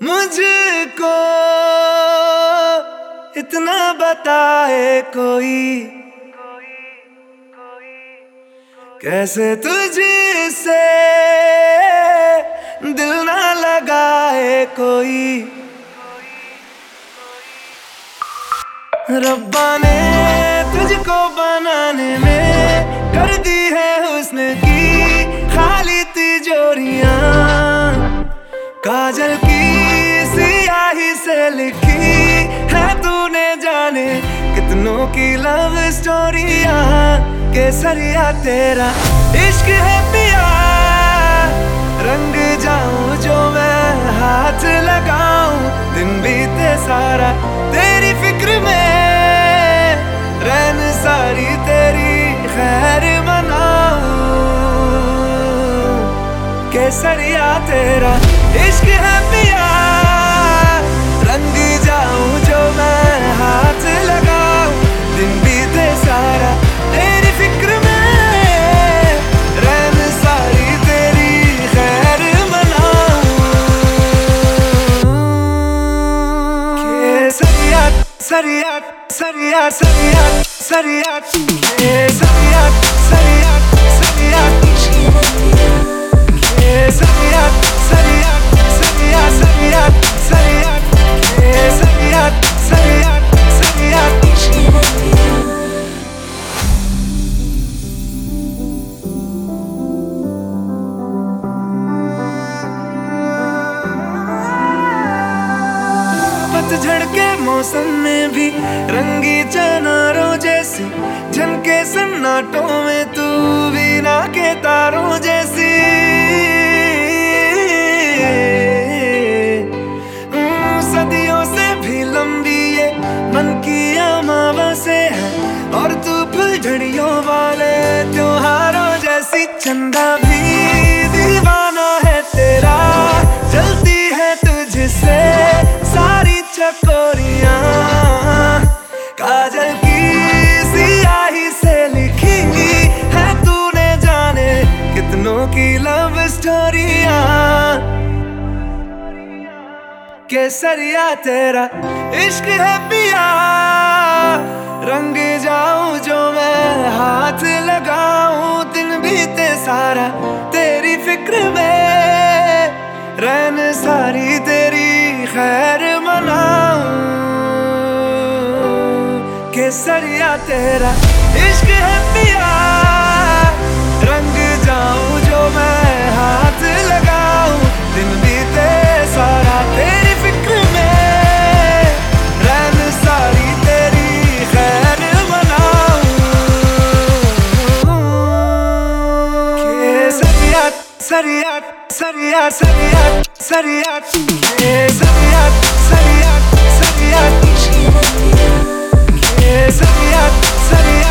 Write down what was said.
मुझको इतना बताए कोई, कैसे तुझसे दिल ना लगाए कोई। रब्बा ने तुझको बनाने में कर दी है हुस्न की खाली तिजोरियां, काजल की सियाही से लिखी है तूने जाने कितनों की लव स्टोरियां। केसरिया तेरा इश्क है पिया, रंग जाऊं जो मैं हाथ लगाऊं, दिन बीते सारा तेरी फिक्र में, रैन सारी तेरी खैर मनाऊं। केसरिया तेरा इश्क है पिया, रंग जाऊं जो मैं हाथ लगाऊं, दिन बीते सारा तेरी फिक्र में, रैन सारी तेरी खैर मनाऊं। केसरिया सरिया सरिया सरिया सरिया केसरिया सरिया सरिया केसरिया सरिया सरिया सरिया सरिया केसरिया सरिया सरिया। पतझड़ के मौसम में भी रंगी चनारों जैसी झनके सन्नाटों में तू वीणा के तारों जैसी। सदियों से भी लंबी ये मन की अमावस्या है, और तू फुलझड़ियों वाले त्योहारों जैसी। चंदा भी दीवाना है तेरा, जलती है तुझसे सारी चकोरियां, काजल की सियाही से लिखी है तूने जाने कितनों की लव स्टोरियां। केसरिया तेरा इश्क है पिया, रंग जाऊं जो मैं हाथ लगाऊं, दिन बीते सारा तेरी फिक्र में, रैन सारी तेरी खैर मनाऊं। केसरिया तेरा इश्क है पिया, रंग जाऊं जो मैं हाथ लगाऊं, दिन बीते सारा तेरी फिक्र में, रैन सारी तेरी खैर मनाऊं। केसरिया सरिया सरिया सरिया सरिया केसरिया सरिया सरिया केसरिया सरिया